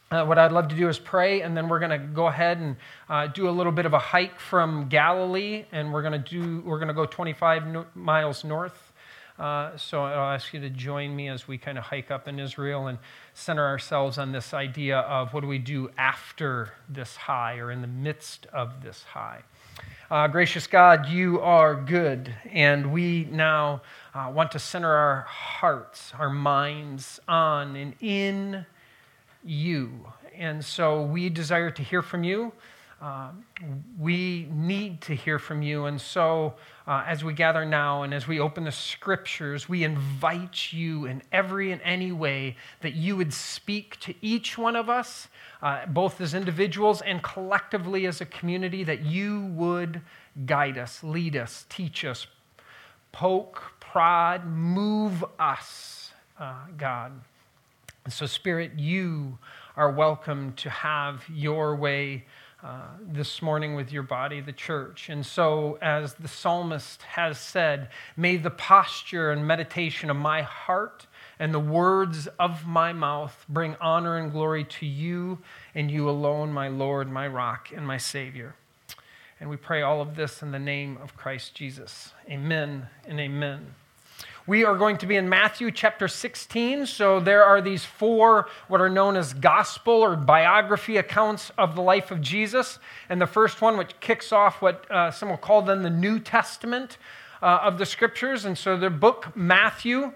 What I'd love to do is pray, and then we're going to go ahead and do a little bit of a hike from Galilee, and we're going to go 25 miles north. So I'll ask you to join me as we kind of hike up in Israel and center ourselves on this idea of what do we do after this high or in the midst of this high. Gracious God, you are good, and we now want to center our hearts, our minds on and in you. And so we desire to hear from you. We need to hear from you. And so as we gather now and as we open the scriptures, we invite you in every and any way that you would speak to each one of us, both as individuals and collectively as a community, that you would guide us, lead us, teach us, poke, prod, move us, God. And so, Spirit, you are welcome to have your way this morning with your body, the church. And so, as the psalmist has said, may the posture and meditation of my heart and the words of my mouth bring honor and glory to you and you alone, my Lord, my rock, and my Savior. And we pray all of this in the name of Christ Jesus. Amen and amen. We are going to be in Matthew chapter 16. So there are these four what are known as gospel or biography accounts of the life of Jesus. And the first one, which kicks off what some will call then the New Testament of the Scriptures. And so the book Matthew,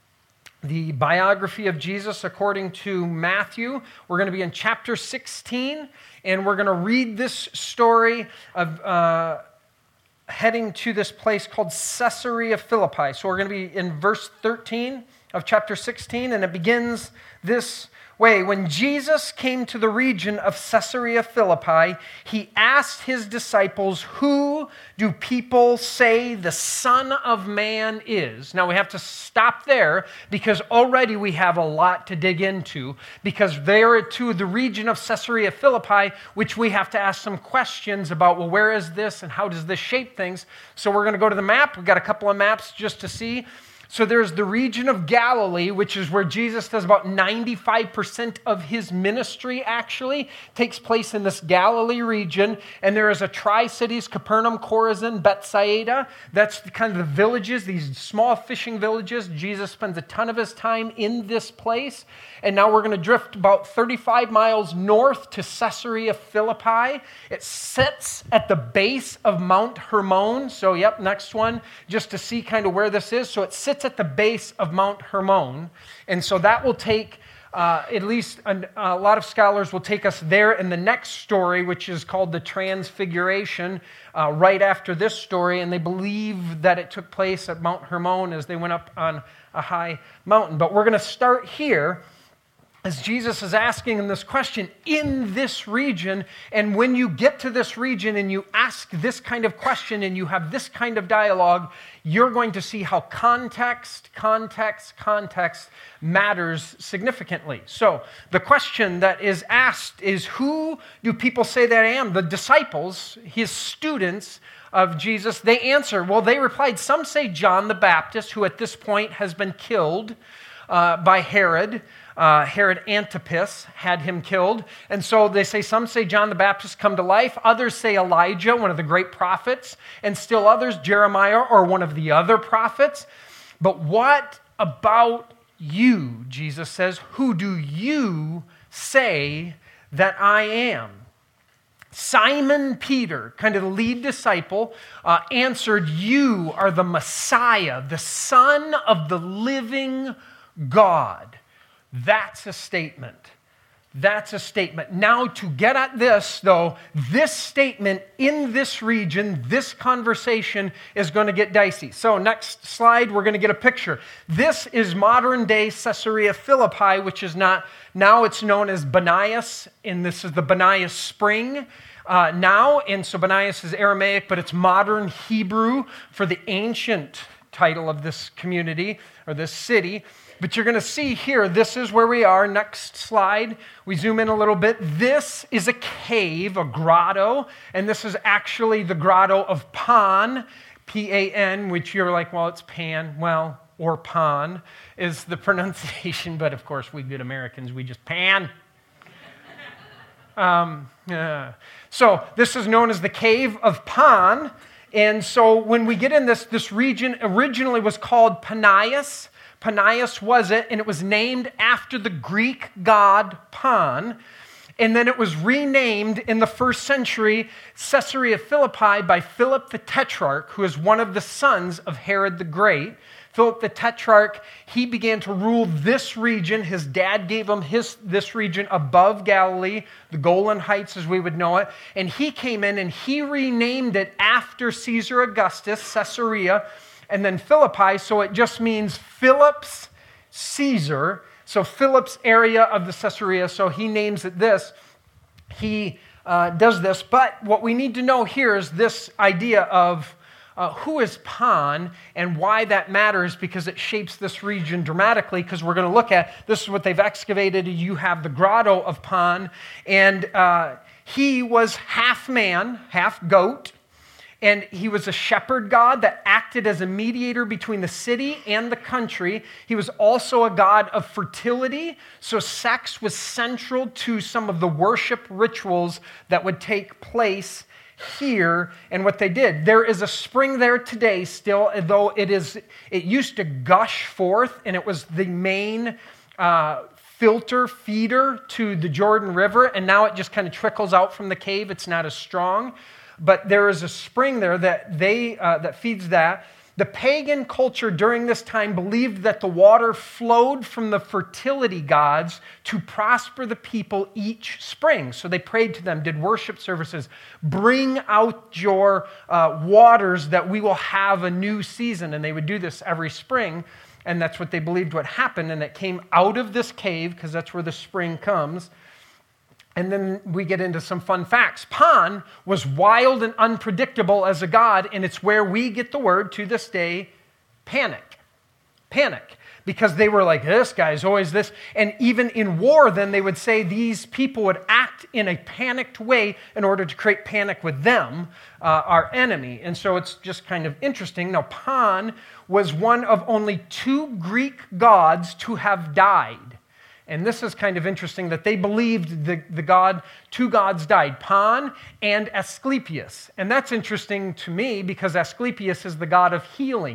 the biography of Jesus according to Matthew, we're going to be in chapter 16. And we're going to read this story of heading to this place called Caesarea Philippi. So we're going to be in verse 13 of chapter 16, and it begins this way. When Jesus came to the region of Caesarea Philippi, he asked his disciples, "Who do people say the Son of Man is?" Now we have to stop there because already we have a lot to dig into, because there to the region of Caesarea Philippi, which we have to ask some questions about, well, where is this and how does this shape things? So we're going to go to the map. We've got a couple of maps just to see. So there's the region of Galilee, which is where Jesus does about 95% of his ministry actually takes place in this Galilee region. And there is a tri-cities, Capernaum, Chorazin, Bethsaida. That's kind of the villages, these small fishing villages. Jesus spends a ton of his time in this place. And now we're going to drift about 35 miles north to Caesarea Philippi. It sits at the base of Mount Hermon. So, next one, just to see kind of where this is. So it sits at the base of Mount Hermon. And so that will take, at least a lot of scholars will take us there in the next story, which is called the Transfiguration, right after this story. And they believe that it took place at Mount Hermon as they went up on a high mountain. But we're going to start here as Jesus is asking him this question in this region. And when you get to this region and you ask this kind of question and you have this kind of dialogue, you're going to see how context matters significantly. So the question that is asked is, who do people say that I am? The disciples, his students of Jesus, they answer. Well, they replied, some say John the Baptist, who at this point has been killed by Herod. Herod Antipas had him killed. And so they say, some say John the Baptist come to life. Others say Elijah, one of the great prophets. And still others, Jeremiah or one of the other prophets. But what about you, Jesus says? Who do you say that I am? Simon Peter, kind of the lead disciple, answered, you are the Messiah, the Son of the living God. That's a statement. That's a statement. Now, to get at this, though, this statement in this region, this conversation is going to get dicey. So next slide, we're going to get a picture. This is modern-day Caesarea Philippi, which is not, now it's known as Banias, and this is the Banias Spring now. And so Banias is Aramaic, but it's modern Hebrew for the ancient title of this community or this city. But you're going to see here, this is where we are. Next slide. We zoom in a little bit. This is a cave, a grotto, and this is actually the grotto of Pan, P-A-N, which you're like, well, it's Pan. Well, or Pan is the pronunciation, but of course, we good Americans, we just Pan. Yeah. So this is known as the Cave of Pan. And so when we get in this region originally was called Panias. Panias was it, and it was named after the Greek god Pan. And then it was renamed in the first century Caesarea Philippi by Philip the Tetrarch, who is one of the sons of Herod the Great. Philip the Tetrarch, he began to rule this region. His dad gave him this region above Galilee, the Golan Heights as we would know it. And he came in and he renamed it after Caesar Augustus, Caesarea, and then Philippi. So it just means Philip's Caesar. So Philip's area of the Caesarea, so he names it this. He does this. But what we need to know here is this idea of who is Pan and why that matters, because it shapes this region dramatically, because we're going to look at, this is what they've excavated. You have the grotto of Pan, and he was half man, half goat, and he was a shepherd god that acted as a mediator between the city and the country. He was also a god of fertility, so sex was central to some of the worship rituals that would take place here and what they did. There is a spring there today still, though it used to gush forth, and it was the main filter feeder to the Jordan River, and now it just kind of trickles out from the cave. It's not as strong, but there is a spring there that feeds that. The pagan culture during this time believed that the water flowed from the fertility gods to prosper the people each spring. So they prayed to them, did worship services, bring out your waters that we will have a new season. And they would do this every spring. And that's what they believed would happen. And it came out of this cave, because that's where the spring comes. And then we get into some fun facts. Pan was wild and unpredictable as a god, and it's where we get the word to this day, panic. Panic. Because they were like, this guy's always this. And even in war, then they would say these people would act in a panicked way in order to create panic with them, our enemy. And so it's just kind of interesting. Now, Pan was one of only 2 Greek gods to have died. And this is kind of interesting that they believed the 2 gods died, Pan and Asclepius. And that's interesting to me because Asclepius is the god of healing.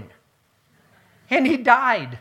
And he died.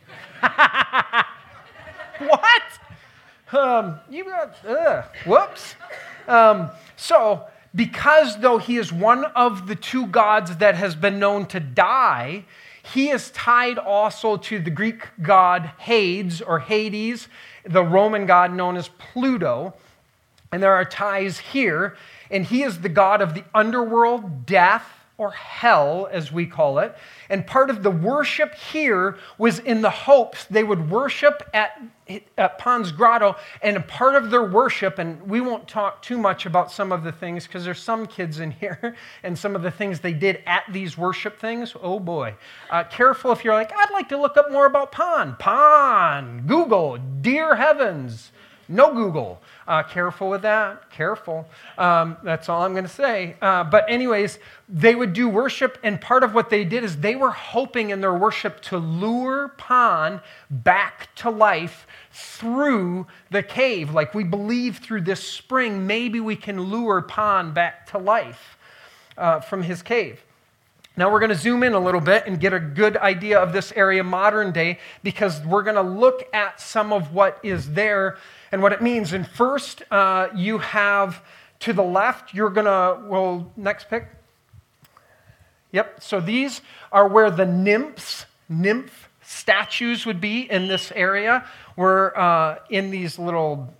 What? Whoops. So, because though he is one of the 2 gods that has been known to die, he is tied also to the Greek god Hades, the Roman god known as Pluto. And there are ties here. And he is the god of the underworld, death, or hell, as we call it. And part of the worship here was in the hopes they would worship at Pan's grotto. And a part of their worship, and we won't talk too much about some of the things because there's some kids in here and some of the things they did at these worship things. Oh boy. Careful if you're like, I'd like to look up more about Pan. Pan, Google, dear heavens. No Google. Careful with that. Careful. That's all I'm going to say. But anyways, they would do worship, and part of what they did is they were hoping in their worship to lure Pan back to life through the cave. Like we believe through this spring, maybe we can lure Pan back to life from his cave. Now we're going to zoom in a little bit and get a good idea of this area modern day, because we're going to look at some of what is there and what it means. And first, you have to the left, you're going to, next pick. Yep, so these are where the nymph statues would be in this area. We're in these little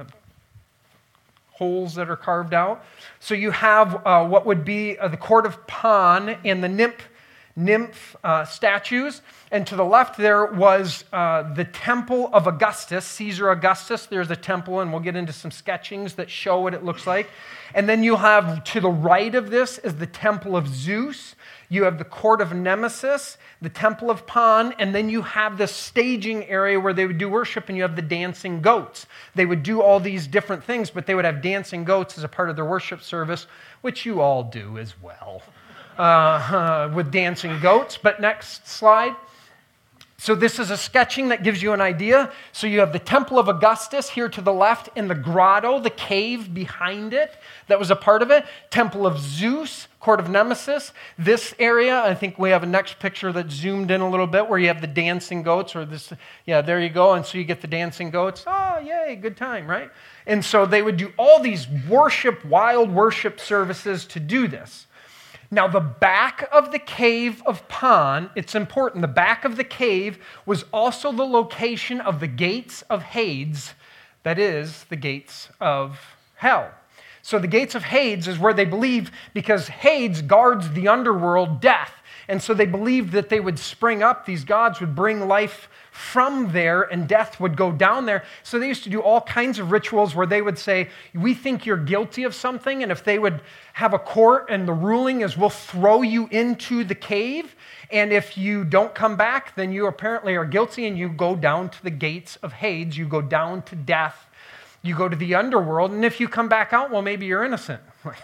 holes that are carved out. So you have what would be the court of Pan and the nymph statues. And to the left there was the temple of Augustus, Caesar Augustus. There's a temple, and we'll get into some sketchings that show what it looks like. And then you'll have to the right of this is the temple of Zeus. You have the court of Nemesis, the temple of Pan, and then you have the staging area where they would do worship, and you have the dancing goats. They would do all these different things, but they would have dancing goats as a part of their worship service, which you all do as well, with dancing goats. But next slide. So this is a sketching that gives you an idea. So you have the Temple of Augustus here to the left and the grotto, the cave behind it that was a part of it. Temple of Zeus, Court of Nemesis. This area, I think we have a next picture that zoomed in a little bit where you have the dancing goats or this. Yeah, there you go. And so you get the dancing goats. Oh, yay, good time, right? And so they would do all these wild worship services to do this. Now, the back of the cave of Pan, it's important, the back of the cave was also the location of the gates of Hades, that is, the gates of hell. So the gates of Hades is where they believe, because Hades guards the underworld, death, and so they believed that they would spring up, these gods would bring life from there, and death would go down there. So they used to do all kinds of rituals where they would say, we think you're guilty of something, and if they would have a court and the ruling is we'll throw you into the cave, and if you don't come back, then you apparently are guilty, and you go down to the gates of Hades, you go down to death, you go to the underworld, and if you come back out, well, maybe you're innocent.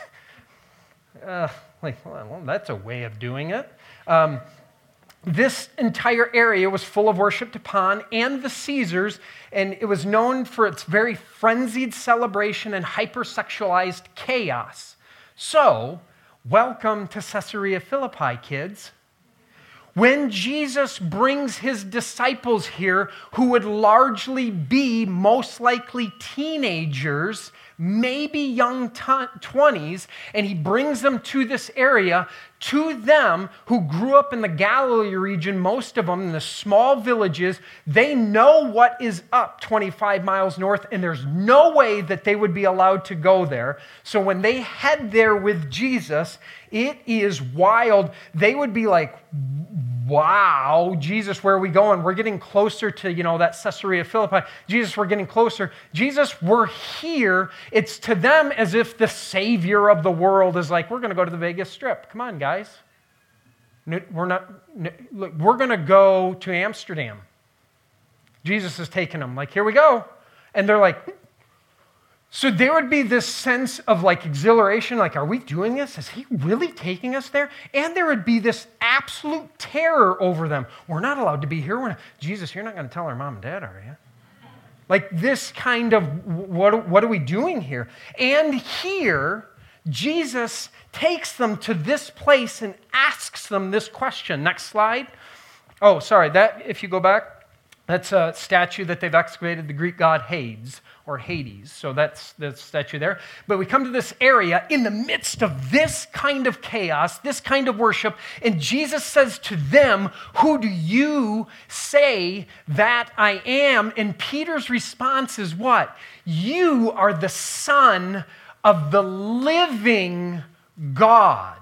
Well, that's a way of doing it. This entire area was full of worship to Pan and the Caesars, and it was known for its very frenzied celebration and hypersexualized chaos. So, welcome to Caesarea Philippi, kids. When Jesus brings his disciples here, who would largely be most likely teenagers, maybe young 20s, and he brings them to this area, to them who grew up in the Galilee region, most of them in the small villages, they know what is up 25 miles north, and there's no way that they would be allowed to go there. So when they head there with Jesus, it is wild. They would be like, wow, Jesus, where are we going? We're getting closer to, that Caesarea Philippi. Jesus, we're getting closer. Jesus, we're here. It's to them as if the Savior of the world is like, we're going to go to the Vegas Strip. Come on, guys. We're going to go to Amsterdam. Jesus is taking them. Like, here we go. And they're like, so there would be this sense of exhilaration, like, are we doing this? Is he really taking us there? And there would be this absolute terror over them. We're not allowed to be here. Jesus, you're not going to tell our mom and dad, are you? Like this kind of, what are we doing here? And here, Jesus takes them to this place and asks them this question. Next slide. Oh, sorry, if you go back, that's a statue that they've excavated, the Greek god Hades, or Hades. So that's the statue there. But we come to this area in the midst of this kind of chaos, this kind of worship, and Jesus says to them, who do you say that I am? And Peter's response is what? You are the Son of the living God.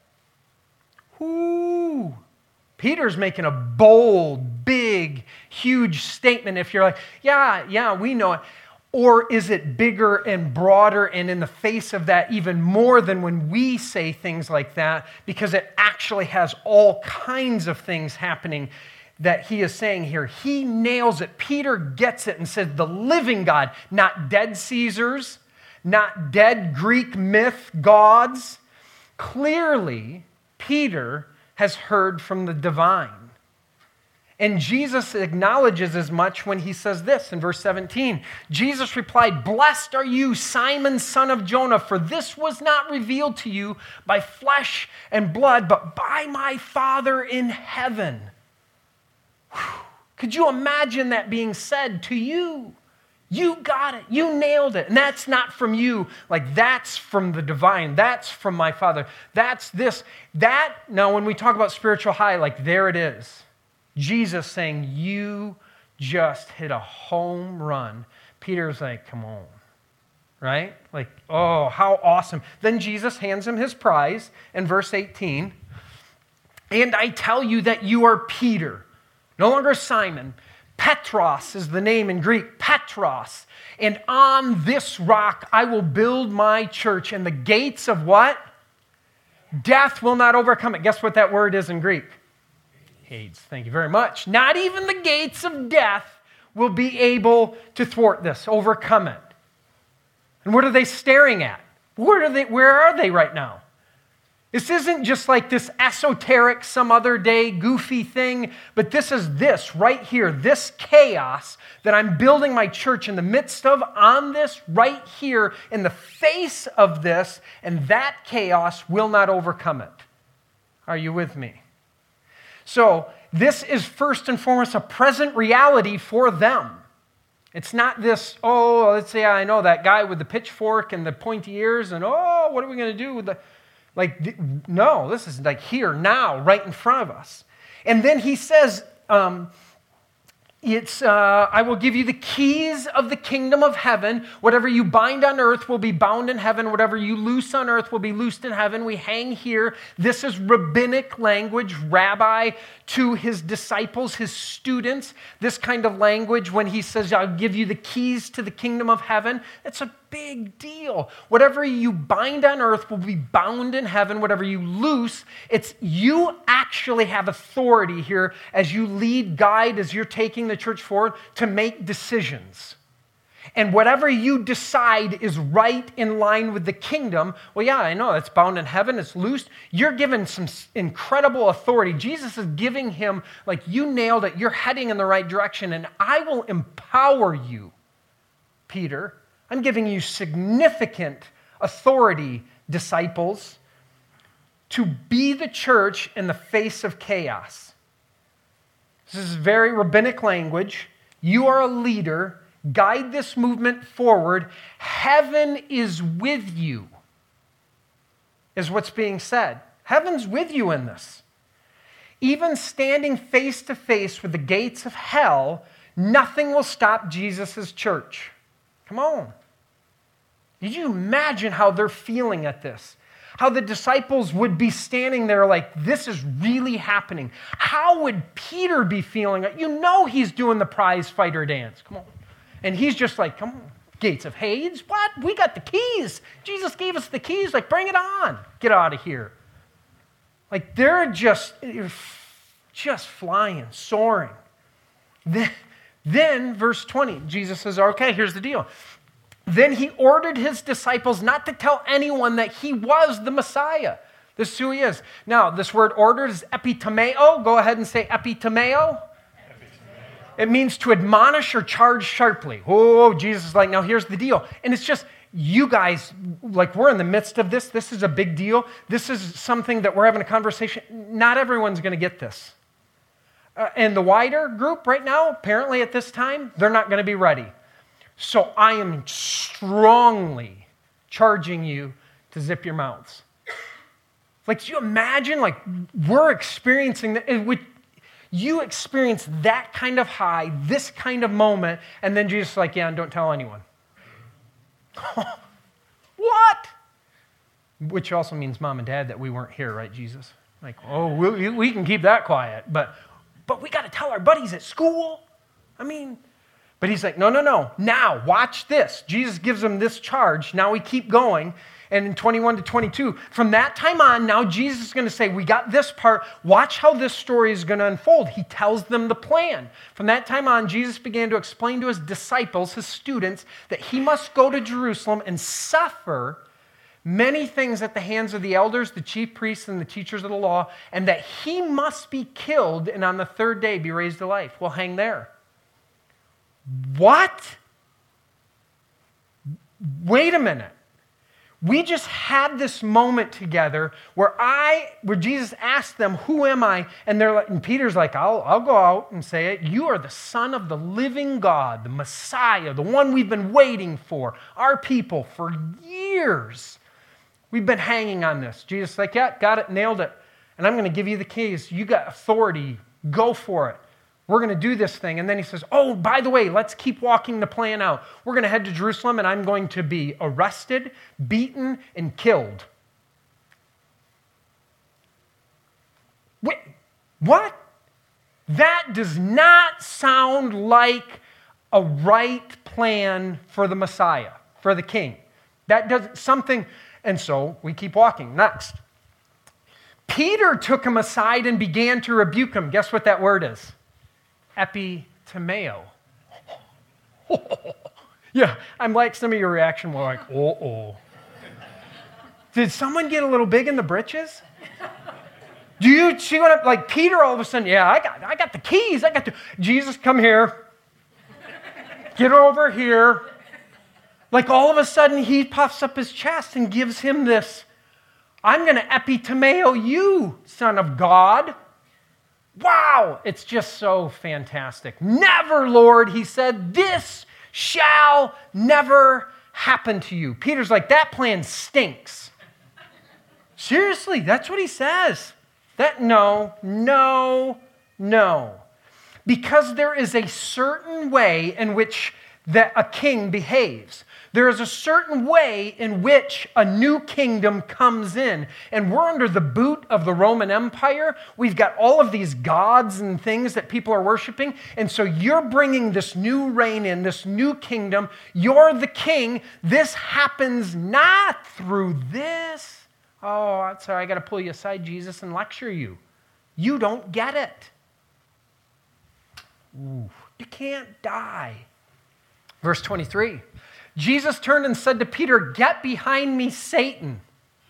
Ooh. Peter's making a bold, big, huge statement. If you're like, yeah, we know it. Or is it bigger and broader and in the face of that even more than when we say things like that? Because it actually has all kinds of things happening that he is saying here. He nails it. Peter gets it and says, the living God, not dead Caesars, not dead Greek myth gods. Clearly, Peter has heard from the divine. And Jesus acknowledges as much when he says this in verse 17. Jesus replied, blessed are you, Simon, son of Jonah, for this was not revealed to you by flesh and blood, but by my Father in heaven. Whew. Could you imagine that being said to you? You got it. You nailed it. And that's not from you. That's from the divine. That's from my Father. That's this. Now, when we talk about spiritual high, there it is. Jesus saying, you just hit a home run. Peter's like, come on. Right? Oh, how awesome. Then Jesus hands him his prize in verse 18. And I tell you that you are Peter, no longer Simon. Petros is the name in Greek, Petros. And on this rock I will build my church, and the gates of what? Death will not overcome it. Guess what that word is in Greek? Hades. Thank you very much. Not even the gates of death will be able to thwart this, overcome it. And what are they staring at? Where are they right now? This isn't just like this esoteric, some other day, goofy thing, but this is this right here, this chaos that I'm building my church in the midst of, on this, right here, in the face of this, and that chaos will not overcome it. Are you with me? So, this is first and foremost a present reality for them. It's not this, oh, let's say I know that guy with the pitchfork and the pointy ears, and oh, what are we going to do with the... no, this is like here, now, right in front of us. And then he says, I will give you the keys of the kingdom of heaven. Whatever you bind on earth will be bound in heaven. Whatever you loose on earth will be loosed in heaven. We hang here. This is rabbinic language, rabbi to his disciples, his students. This kind of language when he says, I'll give you the keys to the kingdom of heaven. It's a big deal. Whatever you bind on earth will be bound in heaven. Whatever you loose, you actually have authority here as you lead, guide, as you're taking the church forward to make decisions. And whatever you decide is right in line with the kingdom, well, yeah, I know, it's bound in heaven, it's loosed. You're given some incredible authority. Jesus is giving him, like, you nailed it, you're heading in the right direction, and I will empower you, Peter. I'm giving you significant authority, disciples, to be the church in the face of chaos. This is very rabbinic language. You are a leader. Guide this movement forward. Heaven is with you, is what's being said. Heaven's with you in this. Even standing face to face with the gates of hell, nothing will stop Jesus' church. Come on. Did you imagine how they're feeling at this? How the disciples would be standing there like, this is really happening. How would Peter be feeling? You know he's doing the prize fighter dance. Come on. And he's just like, come on, gates of Hades? What? We got the keys. Jesus gave us the keys. Like, bring it on. Get out of here. Like, they're just flying, soaring. Then, verse 20, Jesus says, okay, here's the deal. Then he ordered his disciples not to tell anyone that he was the Messiah. This is who he is. Now, this word ordered is epitomeo. Go ahead and say epitomeo. It means to admonish or charge sharply. Oh, Jesus is like, now here's the deal. And it's just, you guys, like, we're in the midst of this. This is a big deal. This is something that we're having a conversation. Not everyone's going to get this. And the wider group right now, apparently at this time, they're not going to be ready. So I am strongly charging you to zip your mouths. Like, do you imagine, like, we're experiencing that? You experience that kind of high, this kind of moment, and then Jesus is like, yeah, and don't tell anyone. What? Which also means mom and dad that we weren't here, right, Jesus? Like, oh, we can keep that quiet, but we got to tell our buddies at school. I mean, but he's like, no. Now, watch this. Jesus gives them this charge. Now we keep going. And in 21 to 22, from that time on, now Jesus is going to say, we got this part. Watch how this story is going to unfold. He tells them the plan. From that time on, Jesus began to explain to his disciples, his students, that he must go to Jerusalem and suffer many things at the hands of the elders, the chief priests, and the teachers of the law, and that he must be killed and on the third day be raised to life. Well, hang there. What? Wait a minute. We just had this moment together where Jesus asked them, who am I? And they're like, and Peter's like, I'll go out and say it. You are the Son of the living God, the Messiah, the one we've been waiting for, our people for years. We've been hanging on this. Jesus is like, yeah, got it, nailed it. And I'm going to give you the keys. You got authority. Go for it. We're going to do this thing. And then he says, oh, by the way, let's keep walking the plan out. We're going to head to Jerusalem, and I'm going to be arrested, beaten, and killed. Wait, what? That does not sound like a right plan for the Messiah, for the king. That does something, and so we keep walking. Next. Peter took him aside and began to rebuke him. Guess what that word is? Epitomeo. Yeah, I'm like some of your reaction were like, oh. Did someone get a little big in the britches? Do you see what I'm, like Peter all of a sudden, yeah, I got the keys. Jesus, come here. Get over here. Like all of a sudden he puffs up his chest and gives him this, I'm going to epitomeo you, Son of God. Wow, it's just so fantastic. Never, Lord, he said, this shall never happen to you. Peter's like, that plan stinks. Seriously, that's what he says. No. Because there is a certain way in which that a king behaves. There is a certain way in which a new kingdom comes in. And we're under the boot of the Roman Empire. We've got all of these gods and things that people are worshiping. And so you're bringing this new reign in, this new kingdom. You're the king. This happens not through this. Oh, I'm sorry, I got to pull you aside, Jesus, and lecture you. You don't get it. Ooh, you can't die. Verse 23, Jesus turned and said to Peter, get behind me, Satan.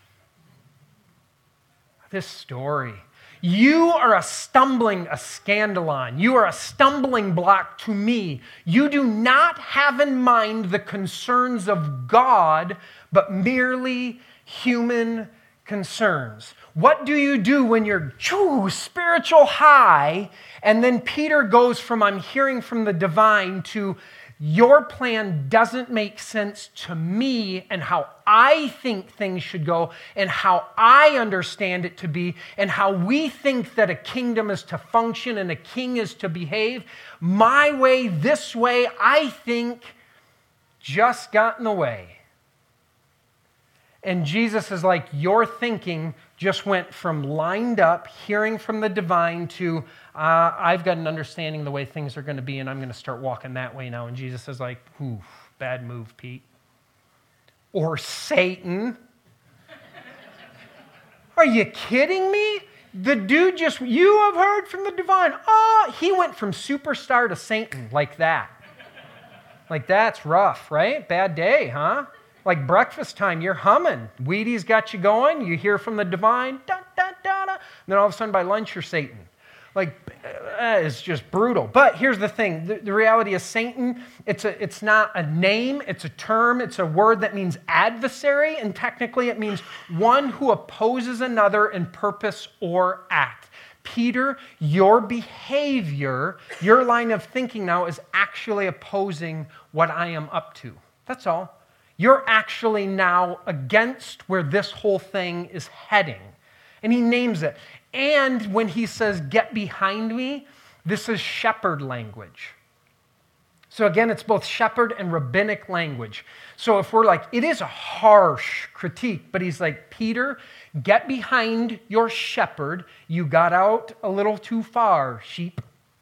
This story. You are a scandalon. You are a stumbling block to me. You do not have in mind the concerns of God, but merely human concerns. What do you do when you're spiritual high, and then Peter goes from I'm hearing from the divine to your plan doesn't make sense to me and how I think things should go and how I understand it to be and how we think that a kingdom is to function and a king is to behave. My way, this way, I think just got in the way. And Jesus is like, your thinking just went from lined up, hearing from the divine, to I've got an understanding of the way things are going to be, and I'm going to start walking that way now. And Jesus is like, bad move, Pete. Or Satan. Are you kidding me? The dude you have heard from the divine. Oh, he went from superstar to Satan like that. Like that's rough, right? Bad day, huh? Like breakfast time, you're humming. Wheaties got you going. You hear from the divine. Da, da, da, da. And then all of a sudden by lunch, you're Satan. Like, it's just brutal. But here's the thing. The reality is Satan, it's not a name. It's a term. It's a word that means adversary. And technically it means one who opposes another in purpose or act. Peter, your behavior, your line of thinking now is actually opposing what I am up to. That's all. You're actually now against where this whole thing is heading. And he names it. And when he says, get behind me, this is shepherd language. So again, it's both shepherd and rabbinic language. So if we're like, it is a harsh critique, but he's like, Peter, get behind your shepherd. You got out a little too far, sheep.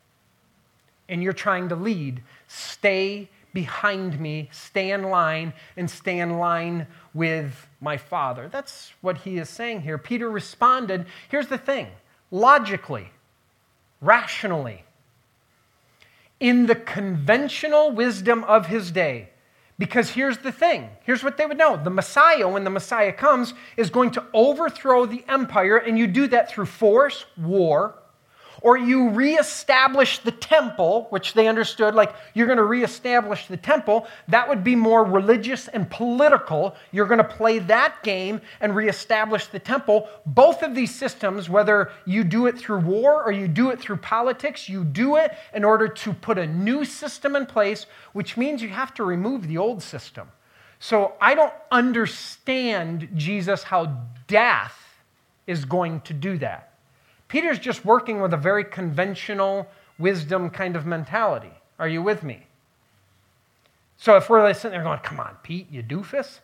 And you're trying to lead. Stay behind me, stay in line, and stay in line with my Father. That's what he is saying here. Peter responded, here's the thing, logically, rationally, in the conventional wisdom of his day. Because here's the thing, here's what they would know. The Messiah, when the Messiah comes, is going to overthrow the empire, and you do that through force, war, or you reestablish the temple, which they understood, like you're going to reestablish the temple. That would be more religious and political. You're going to play that game and reestablish the temple. Both of these systems, whether you do it through war or you do it through politics, you do it in order to put a new system in place, which means you have to remove the old system. So I don't understand, Jesus, how death is going to do that. Peter's just working with a very conventional wisdom kind of mentality. Are you with me? So if we're sitting there going, come on, Pete, you doofus.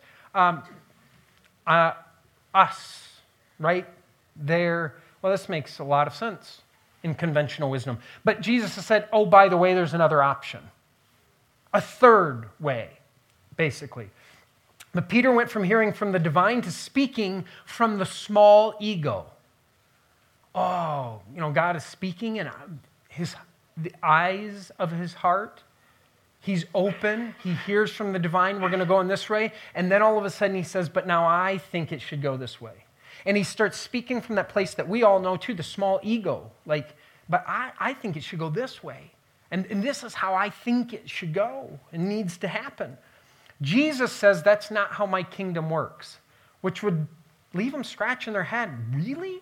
Us, right there. Well, this makes a lot of sense in conventional wisdom. But Jesus has said, oh, by the way, there's another option. A third way, basically. But Peter went from hearing from the divine to speaking from the small ego. Oh, God is speaking in the eyes of his heart. He's open. He hears from the divine, we're going to go in this way. And then all of a sudden he says, but now I think it should go this way. And he starts speaking from that place that we all know too, the small ego. Like, but I think it should go this way. And this is how I think it should go and needs to happen. Jesus says that's not how my kingdom works, which would leave them scratching their head. Really?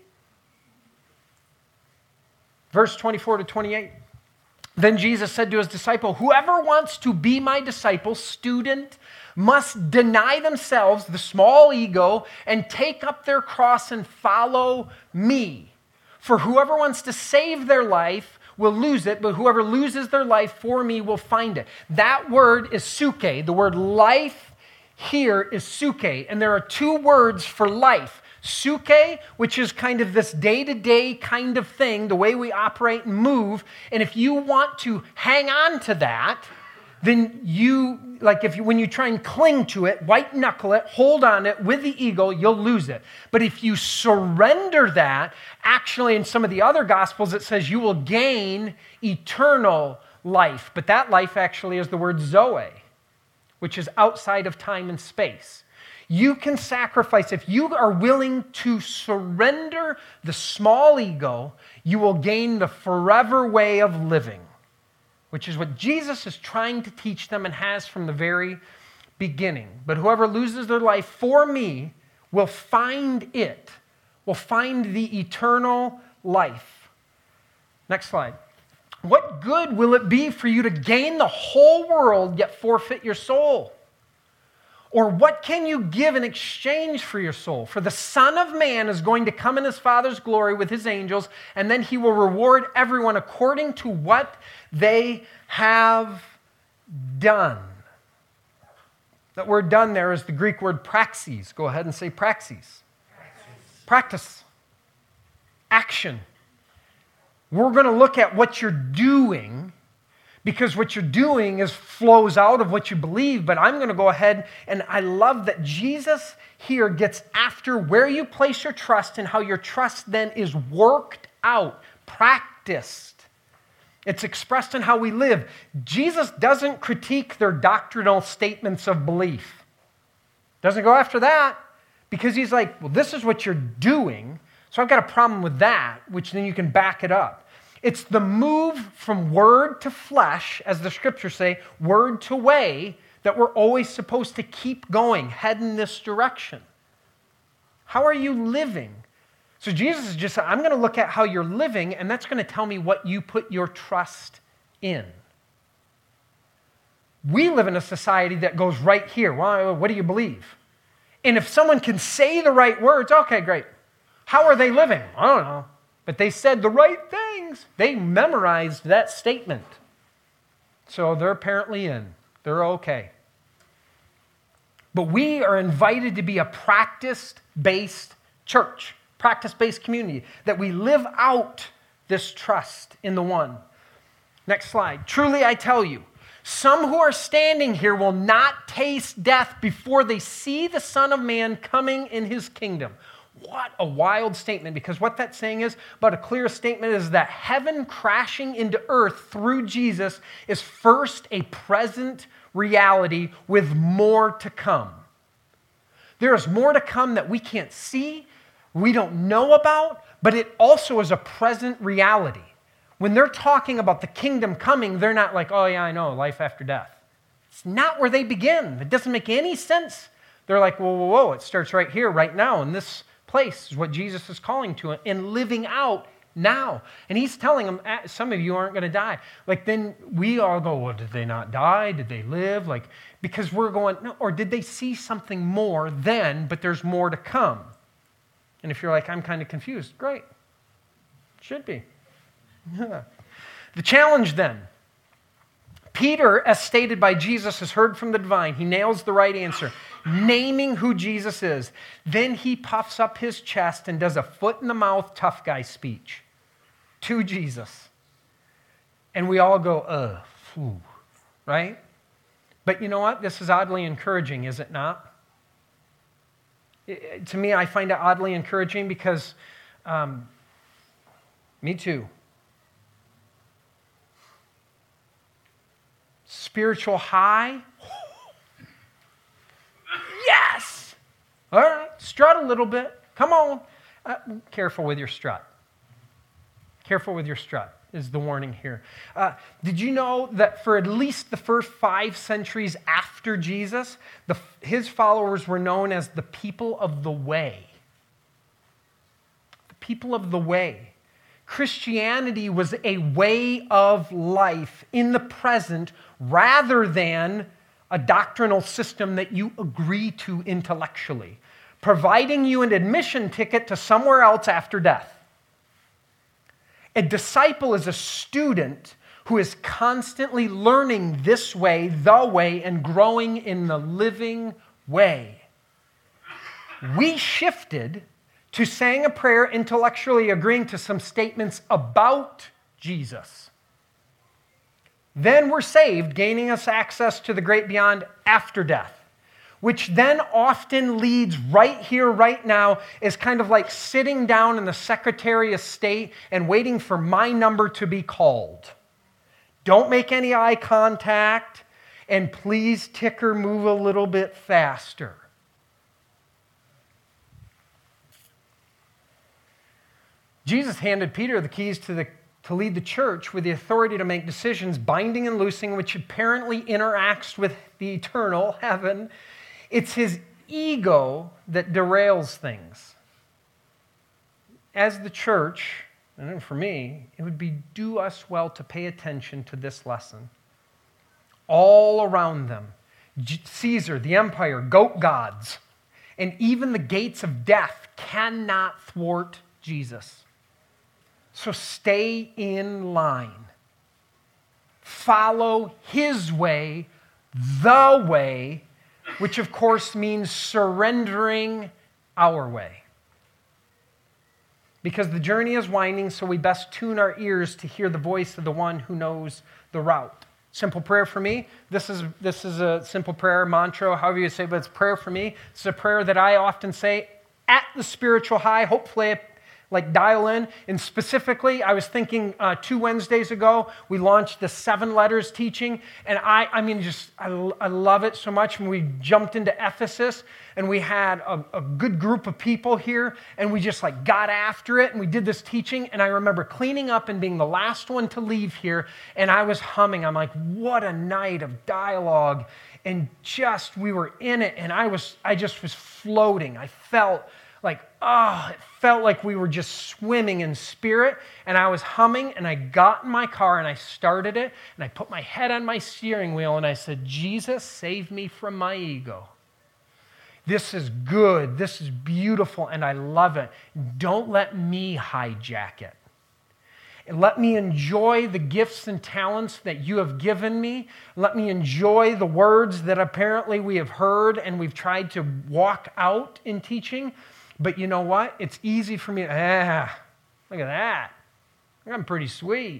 Verse 24 to 28. Then Jesus said to his disciple, whoever wants to be my disciple, student, must deny themselves, the small ego, and take up their cross and follow me. For whoever wants to save their life will lose it, but whoever loses their life for me will find it. That word is suke. The word life here is suke, and there are two words for life. Suke, which is kind of this day-to-day kind of thing, the way we operate and move. And if you want to hang on to that, then when you try and cling to it, white knuckle it, hold on it with the ego, you'll lose it. But if you surrender that, actually in some of the other gospels it says you will gain eternal life. But that life actually is the word zoe, which is outside of time and space. You can sacrifice. If you are willing to surrender the small ego, you will gain the forever way of living, which is what Jesus is trying to teach them and has from the very beginning. But whoever loses their life for me will find it, will find the eternal life. Next slide. What good will it be for you to gain the whole world yet forfeit your soul? Or what can you give in exchange for your soul? For the Son of Man is going to come in his Father's glory with his angels, and then he will reward everyone according to what they have done. That word done there is the Greek word praxis. Go ahead and say praxis. Practice. Action. We're going to look at what you're doing, because what you're doing flows out of what you believe. But I'm going to go ahead, and I love that Jesus here gets after where you place your trust and how your trust then is worked out, practiced. It's expressed in how we live. Jesus doesn't critique their doctrinal statements of belief. Doesn't go after that, because he's like, well, this is what you're doing, so I've got a problem with that, which then you can back it up. It's the move from word to flesh, as the scriptures say, word to way, that we're always supposed to keep going, head in this direction. How are you living? So Jesus is just saying, I'm going to look at how you're living, and that's going to tell me what you put your trust in. We live in a society that goes right here. Well, what do you believe? And if someone can say the right words, okay, great. How are they living? I don't know. But they said the right things. They memorized that statement. So they're apparently in. They're okay. But we are invited to be a practice-based church, practice-based community, that we live out this trust in the one. Next slide. Truly I tell you, some who are standing here will not taste death before they see the Son of Man coming in his kingdom. What a wild statement, because what that's saying is, but a clear statement is that heaven crashing into earth through Jesus is first a present reality with more to come. There is more to come that we can't see, we don't know about, but it also is a present reality. When they're talking about the kingdom coming, they're not like, oh yeah, I know, life after death. It's not where they begin. It doesn't make any sense. They're like, whoa, it starts right here, right now, in this place is what Jesus is calling to and living out now. And he's telling them, some of you aren't going to die. Like then we all go, well, did they not die? Did they live? Like, because we're going, no, or did they see something more then, but there's more to come? And if you're like, I'm kind of confused, great. Should be. The challenge then. Peter, as stated by Jesus, has heard from the divine. He nails the right answer, naming who Jesus is. Then he puffs up his chest and does a foot-in-the-mouth tough guy speech to Jesus. And we all go, phew, right? But you know what? This is oddly encouraging, is it not? To me, I find it oddly encouraging because me too. spiritual high. Yes! All right, strut a little bit. Come on. Careful with your strut. Careful with your strut is the warning here. Did you know that for at least the first 5 centuries after Jesus, his followers were known as the people of the way? The people of the way. Christianity was a way of life in the present rather than a doctrinal system that you agree to intellectually, providing you an admission ticket to somewhere else after death. A disciple is a student who is constantly learning this way, the way, and growing in the living way. We shifted to saying a prayer, intellectually agreeing to some statements about Jesus. Then we're saved, gaining us access to the great beyond after death, which then often leads right here, right now, is kind of like sitting down in the Secretary of State and waiting for my number to be called. Don't make any eye contact, and please ticker move a little bit faster. Jesus handed Peter the keys to lead the church with the authority to make decisions, binding and loosing, which apparently interacts with the eternal heaven. It's his ego that derails things. As the church, and for me, it would do us well to pay attention to this lesson. All around them, Caesar, the empire, goat gods, and even the gates of death cannot thwart Jesus. So stay in line. Follow his way, the way, which of course means surrendering our way. Because the journey is winding, so we best tune our ears to hear the voice of the one who knows the route. Simple prayer for me. This is a simple prayer, mantra, however you say it, but it's prayer for me. It's a prayer that I often say at the spiritual high, hopefully dial in. And specifically, I was thinking 2 Wednesdays ago, we launched the 7 letters teaching. And I love it so much. When we jumped into Ephesus and we had a good group of people here and we just got after it and we did this teaching. And I remember cleaning up and being the last one to leave here. And I was humming. I'm like, what a night of dialogue. And we were in it. And I just was floating. I felt it felt like we were just swimming in spirit, and I was humming, and I got in my car, and I started it, and I put my head on my steering wheel, and I said, Jesus, save me from my ego. This is good, this is beautiful, and I love it. Don't let me hijack it. And let me enjoy the gifts and talents that you have given me. Let me enjoy the words that apparently we have heard and we've tried to walk out in teaching. But you know what? It's easy for me to, look at that. I'm pretty sweet.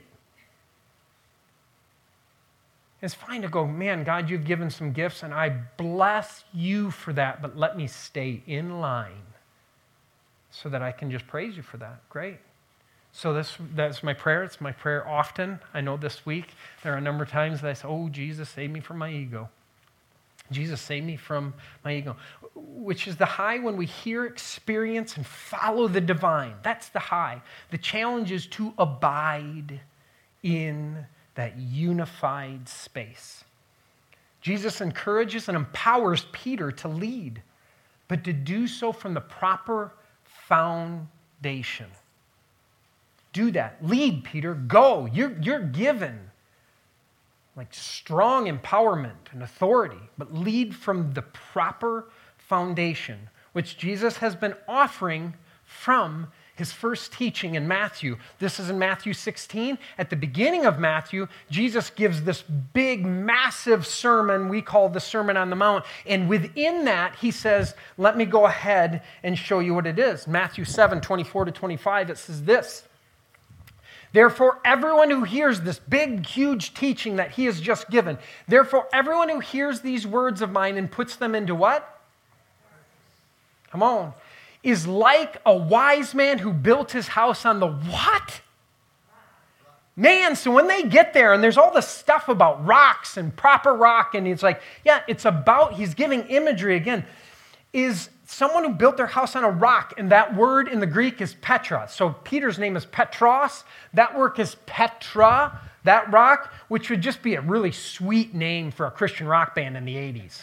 It's fine to go, man, God, you've given some gifts, and I bless you for that, but let me stay in line so that I can just praise you for that. Great. So that's my prayer. It's my prayer often. I know this week there are a number of times that I say, oh, Jesus, save me from my ego. Jesus, save me from my ego, which is the high when we hear, experience, and follow the divine. That's the high. The challenge is to abide in that unified space. Jesus encourages and empowers Peter to lead, but to do so from the proper foundation. Do that. Lead, Peter. Go. You're given strong empowerment and authority, but lead from the proper foundation, which Jesus has been offering from his first teaching in Matthew. This is in Matthew 16. At the beginning of Matthew, Jesus gives this big, massive sermon we call the Sermon on the Mount. And within that, he says, let me go ahead and show you what it is. Matthew 7, 24 to 25, it says this. Therefore, everyone who hears this big, huge teaching that he has just given, therefore, everyone who hears these words of mine and puts them into what? Come on. Is like a wise man who built his house on the what? Man, so when they get there and there's all this stuff about rocks and proper rock, and it's like, yeah, it's about, he's giving imagery again, is someone who built their house on a rock, and that word in the Greek is Petra. So Peter's name is Petros. That work is Petra, that rock, which would just be a really sweet name for a Christian rock band in the 80s.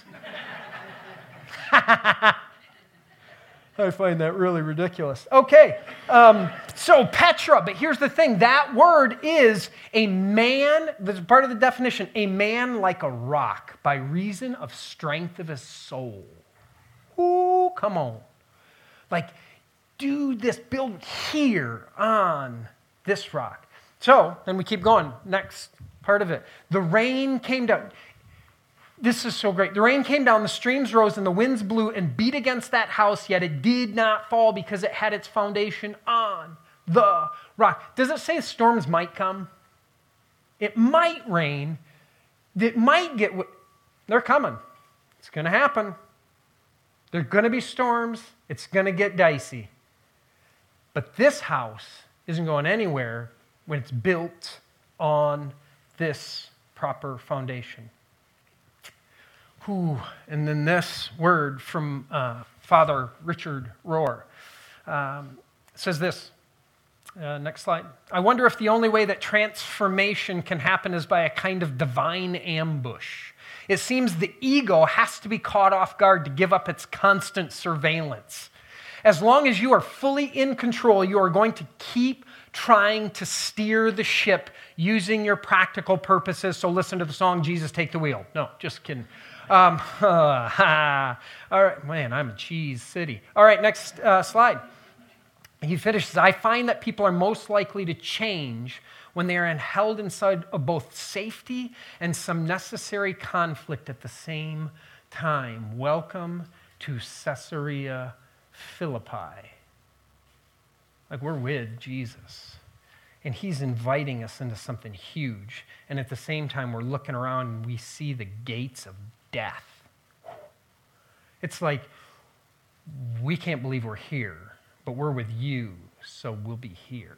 I find that really ridiculous. Okay, so Petra, but here's the thing. That word is a man, that's part of the definition, a man like a rock by reason of strength of his soul. Ooh, come on. Like, do this, build here on this rock. So, then we keep going. Next part of it. The rain came down. This is so great. The rain came down, the streams rose, and the winds blew and beat against that house, yet it did not fall because it had its foundation on the rock. Does it say storms might come? It might rain. It might get... They're coming. It's going to happen. There are going to be storms. It's going to get dicey. But this house isn't going anywhere when it's built on this proper foundation. Ooh, and then this word from Father Richard Rohr says this. Next slide. I wonder if the only way that transformation can happen is by a kind of divine ambush. It seems the ego has to be caught off guard to give up its constant surveillance. As long as you are fully in control, you are going to keep trying to steer the ship using your practical purposes. So listen to the song, Jesus, Take the Wheel. No, just kidding. All right, man, I'm a cheese city. All right, next slide. He finishes, I find that people are most likely to change when they are held inside of both safety and some necessary conflict at the same time. Welcome to Caesarea Philippi. Like, we're with Jesus, and he's inviting us into something huge. And at the same time, we're looking around and we see the gates of death. It's like, we can't believe we're here, but we're with you, so we'll be here.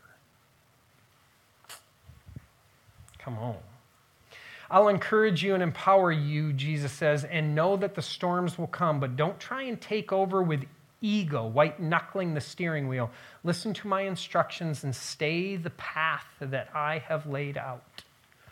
Come on. I'll encourage you and empower you, Jesus says, and know that the storms will come, but don't try and take over with ego, white-knuckling the steering wheel. Listen to my instructions and stay the path that I have laid out.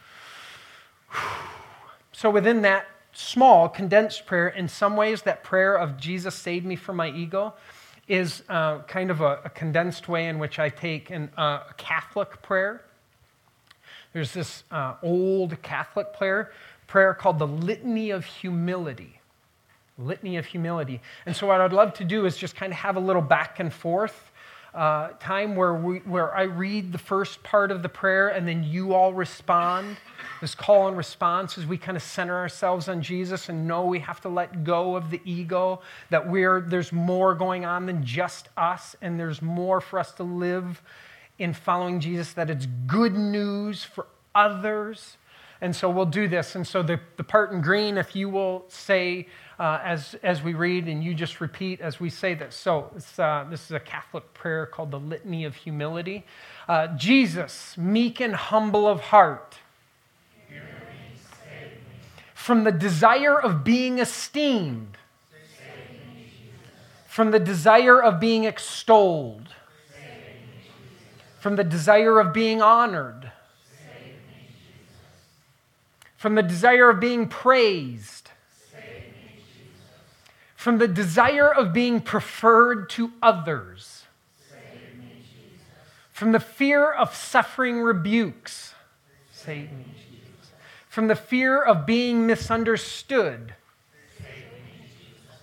So within that small, condensed prayer, in some ways that prayer of Jesus saved me from my ego is kind of a condensed way in which I take a Catholic prayer. There's this old Catholic prayer called the Litany of Humility. Litany of Humility. And so what I'd love to do is just kind of have a little back and forth time where I read the first part of the prayer and then you all respond. This call and response as we kind of center ourselves on Jesus and know we have to let go of the ego, that there's more going on than just us, and there's more for us to live in following Jesus, that it's good news for others. And so we'll do this. And so the part in green, if you will say as we read, and you just repeat as we say this. So this is a Catholic prayer called the Litany of Humility. Jesus, meek and humble of heart, hear me, save me. From the desire of being esteemed, save me, Jesus. From the desire of being extolled, save me, Jesus. From the desire of being honored, save me, Jesus. From the desire of being praised, save me, Jesus. From the desire of being preferred to others, save me, Jesus. From the fear of suffering rebukes, save me, Jesus. From the fear of being misunderstood, save me, Jesus.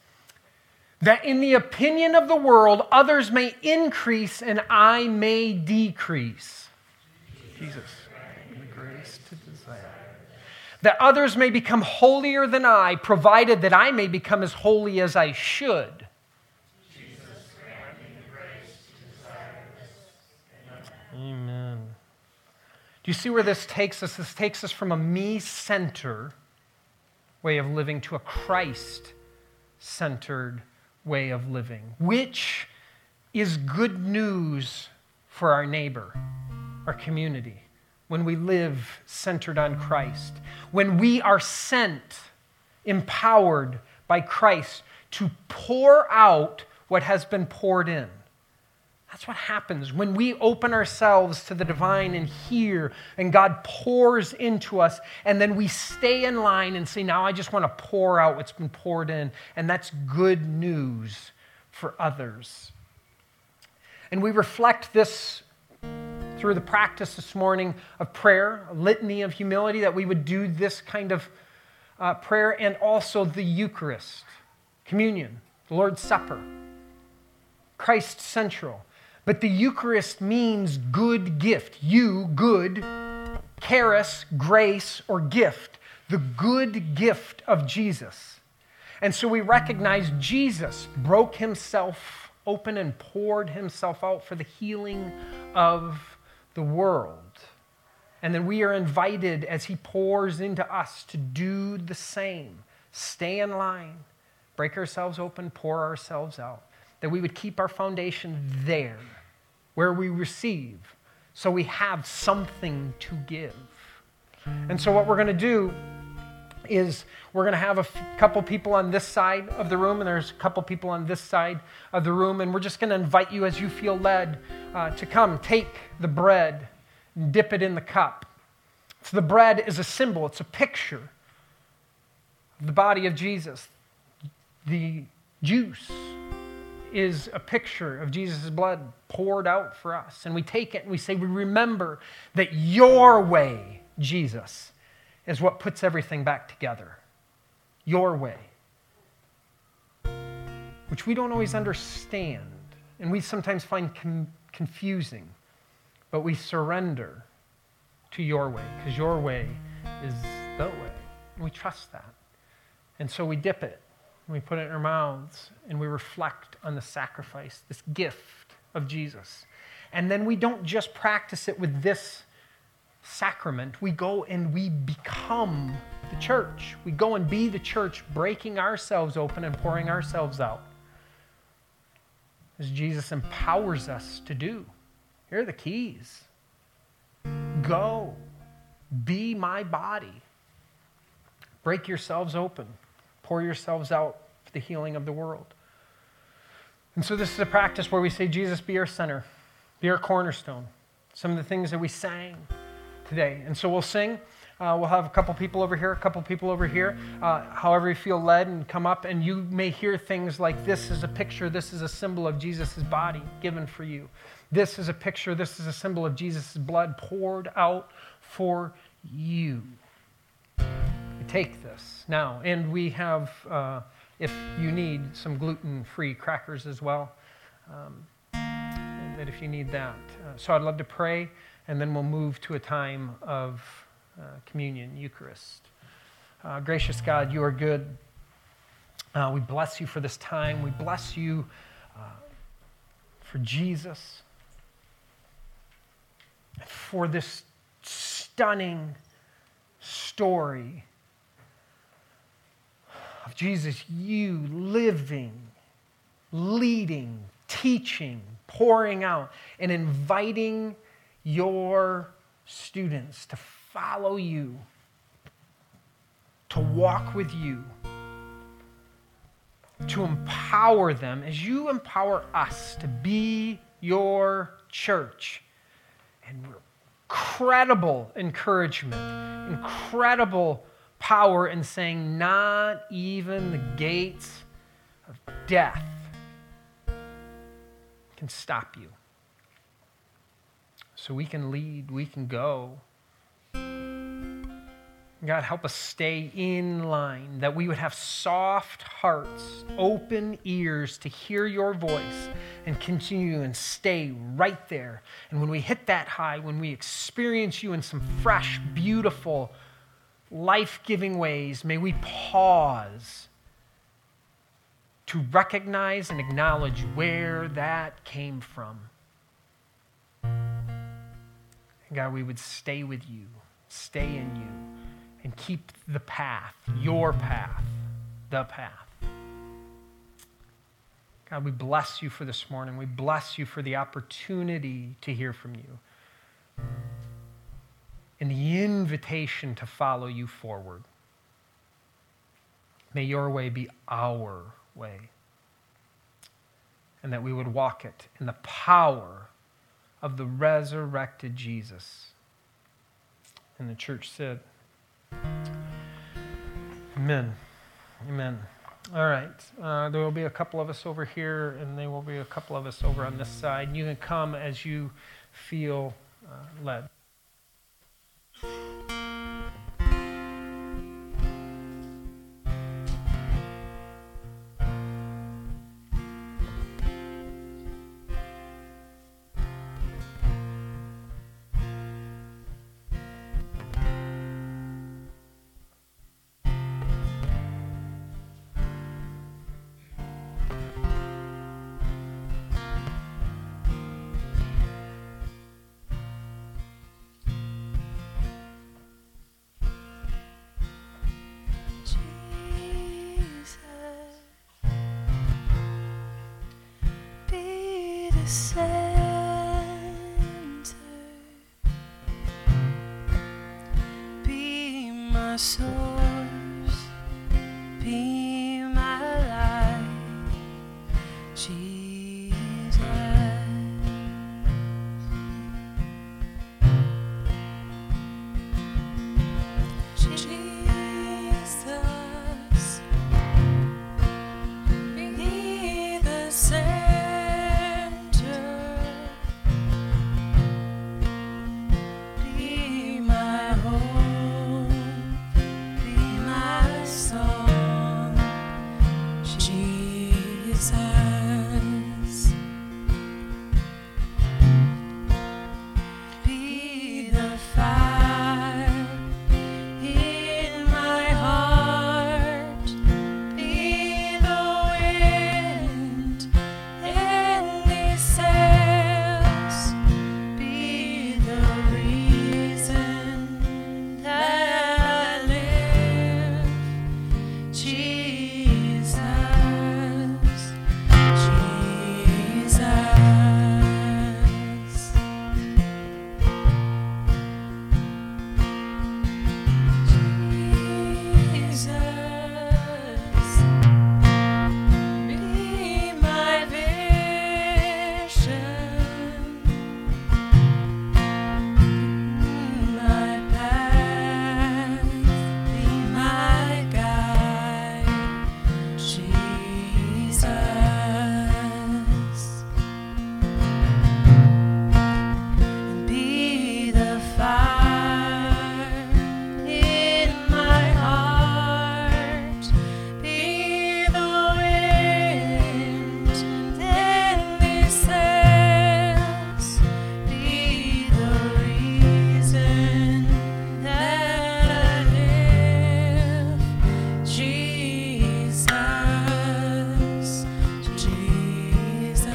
That in the opinion of the world, others may increase and I may decrease. Jesus, grant me the grace to desire. That others may become holier than I, provided that I may become as holy as I should. Jesus, grant me the grace to desire this. Amen. Do you see where this takes us? This takes us from a me-centered way of living to a Christ-centered way of living, which is good news for our neighbor, our community, when we live centered on Christ, when we are sent, empowered by Christ to pour out what has been poured in. That's what happens when we open ourselves to the divine and hear, and God pours into us, and then we stay in line and say, now I just want to pour out what's been poured in, and that's good news for others. And we reflect this through the practice this morning of prayer, a litany of humility, that we would do this kind of prayer, and also the Eucharist, communion, the Lord's Supper, Christ central. But the Eucharist means good gift. Good, charis, grace, or gift. The good gift of Jesus. And so we recognize Jesus broke himself open and poured himself out for the healing of the world. And then we are invited, as he pours into us, to do the same. Stay in line, break ourselves open, pour ourselves out. That we would keep our foundation there, where we receive, so we have something to give. And so what we're going to do is we're going to have a couple people on this side of the room, and there's a couple people on this side of the room, and we're just going to invite you, as you feel led, to come take the bread and dip it in the cup. So the bread is a symbol, it's a picture of the body of Jesus. The juice is a picture of Jesus' blood poured out for us. And we take it and we say, we remember that your way, Jesus, is what puts everything back together. Your way. Which we don't always understand. And we sometimes find confusing. But we surrender to your way, because your way is the way. And we trust that. And so we dip it. We put it in our mouths, and we reflect on the sacrifice, this gift of Jesus. And then we don't just practice it with this sacrament. We go and we become the church. We go and be the church, breaking ourselves open and pouring ourselves out, as Jesus empowers us to do. Here are the keys. Go. Be my body. Break yourselves open. Pour yourselves out for the healing of the world. And so this is a practice where we say, Jesus, be our center, be our cornerstone. Some of the things that we sang today. And so we'll sing. We'll have a couple people over here, a couple people over here. However you feel led, and come up, and you may hear things like, this is a picture, this is a symbol of Jesus' body given for you. This is a picture, this is a symbol of Jesus' blood poured out for you. Take this now, and we have, if you need, some gluten-free crackers as well, and that if you need that. So I'd love to pray, and then we'll move to a time of communion, Eucharist. Gracious God, you are good. We bless you for this time. We bless you for Jesus, for this stunning story of Jesus, you living, leading, teaching, pouring out, and inviting your students to follow you, to walk with you, to empower them as you empower us to be your church. And incredible encouragement, incredible power in saying, not even the gates of death can stop you. So we can lead, we can go. God, help us stay in line, that we would have soft hearts, open ears to hear your voice, and continue and stay right there. And when we hit that high, when we experience you in some fresh, beautiful, life-giving ways, may we pause to recognize and acknowledge where that came from. And God, we would stay with you, stay in you, and keep the path, your path, the path. God, we bless you for this morning. We bless you for the opportunity to hear from you. and the invitation to follow you forward. May your way be our way, and that we would walk it in the power of the resurrected Jesus. And the church said, amen. Amen. All right. There will be a couple of us over here, and there will be a couple of us over on this side. You can come as you feel led. Source, be my life, Jesus. Jesus, be the center, be my home. Song, Jesus, be the fire in my heart, be the wind in these sails, be the reason that I live. Jesus, Jesus, Jesus, be my vision, my path, be my guide. Jesus, and be the fire in my heart, be the wind in these sails, be the reason that I live. Jesus, Jesus,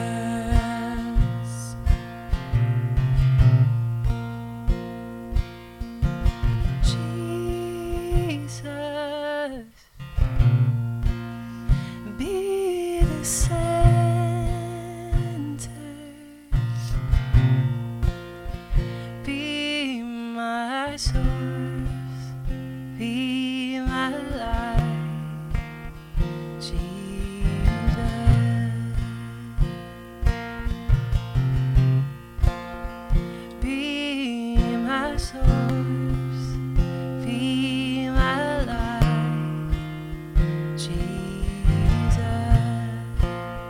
Jesus, be the center, be my source, be my life, Jesus, be my source, be my life, Jesus.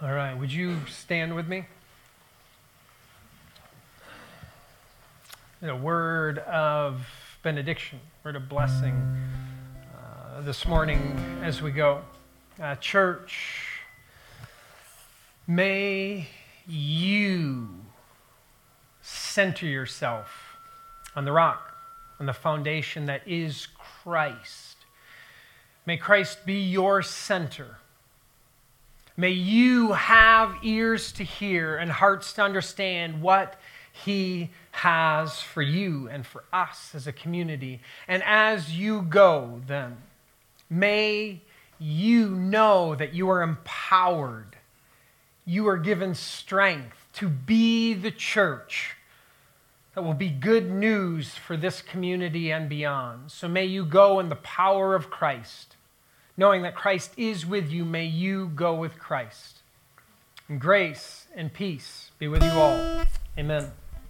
All right, would you stand with me? A word of benediction, word of blessing this morning as we go. Church, may you center yourself on the rock, on the foundation that is Christ. May Christ be your center. May you have ears to hear and hearts to understand what He has for you and for us as a community. And as you go, then, may you know that you are empowered. You are given strength to be the church that will be good news for this community and beyond. So may you go in the power of Christ. Knowing that Christ is with you, may you go with Christ. And grace and peace be with you all. Amen.